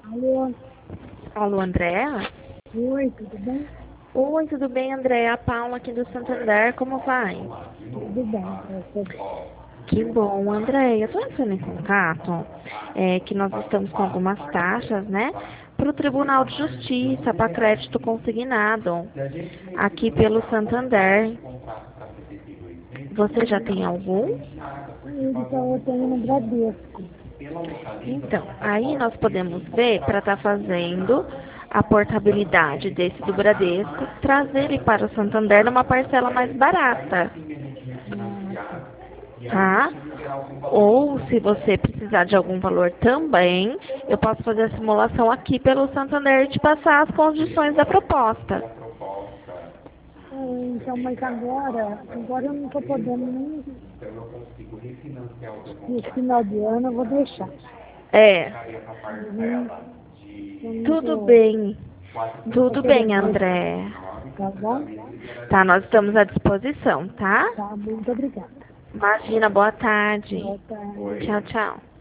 Alô? Alô, Andréa? Oi, tudo bem? Oi, tudo bem, Andréa? A Paula aqui do Santander, como vai? Tudo bem, graças a Deus. Que bom, Andréia. Estou entrando em contato, que nós estamos com algumas taxas, né? Para o Tribunal de Justiça, para crédito consignado, aqui pelo Santander. Você já tem algum? Então, eu tenho no Bradesco. Então, aí nós podemos ver para estar fazendo a portabilidade desse do Bradesco, trazer ele para o Santander numa parcela mais barata, Ah, tá. tá? Ou se você precisar de algum valor também, eu posso fazer a simulação aqui pelo Santander e te passar as condições da proposta. Então, mas agora eu não estou podendo nem nesse final de ano, eu vou deixar. É, Uhum. Eu não tudo estou bem. não tô Tudo bem, querendo mais, André. tá bom? Tá, nós estamos à disposição, tá? Tá, muito obrigada. Imagina, boa tarde. Boa tarde. Tchau, tchau.